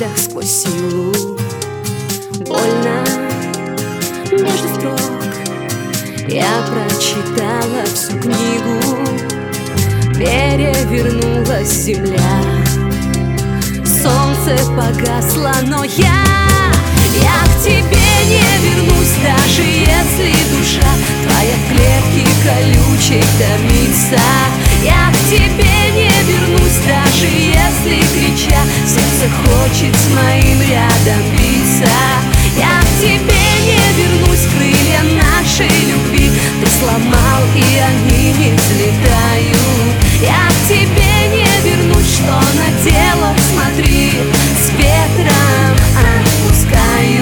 смех сквозь силу. Больно между строк я прочитала всю книгу. Перевернулась земля, солнце погасло, но я к тебе не вернусь, даже если душа твоя в клетке колючей томится. Я к тебе не вернусь, даже если, крича, сердце хочет с моим рядом биться. Я к тебе не вернусь, крылья нашей любви ты сломал, и они не взлетают. Я к тебе не вернусь, что наделал, смотри, с ветром отпускаю.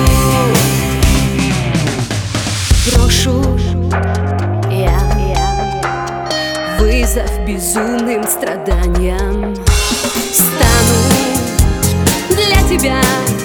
Брошу я вызов безумным страданиям. Стану для тебя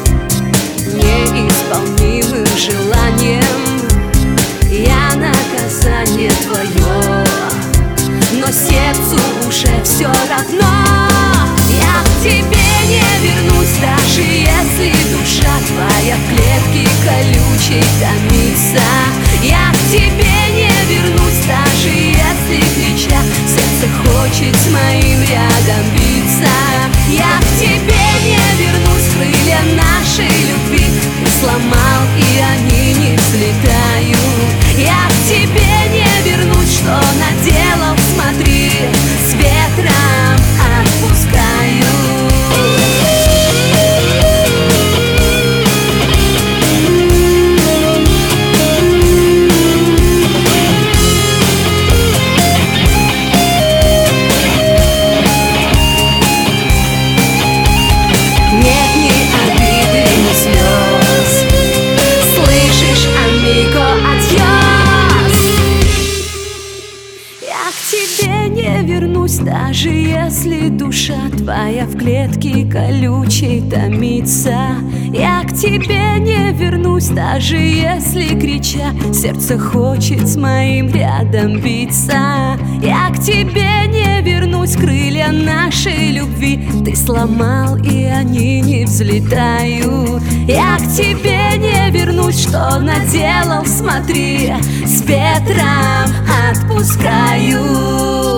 неисполнимым желанием. Я наказание твое, но сердцу уже все равно. Я к тебе не вернусь, даже если душа твоя в клетке колючей томится. Я к тебе не вернусь, даже если, крича, сердце хочет с моим рядом биться. Я к тебе не вернусь, крылья нашей любви ты сломал, и они не взлетают. Я к тебе не вернусь, что наделал, смотри, с ветром отпускаю. Нет ни обиды, ни слез, слышишь, амиго, адьос. Я к тебе не вернусь, даже если душа твоя в клетке колючей томится. Я к тебе не вернусь, даже если, крича, сердце хочет с моим рядом биться. Я к тебе не вернусь, крылья нашей любви ты сломал, и они не взлетают. Я к тебе не вернусь, что наделал, смотри, с ветром отпускаю.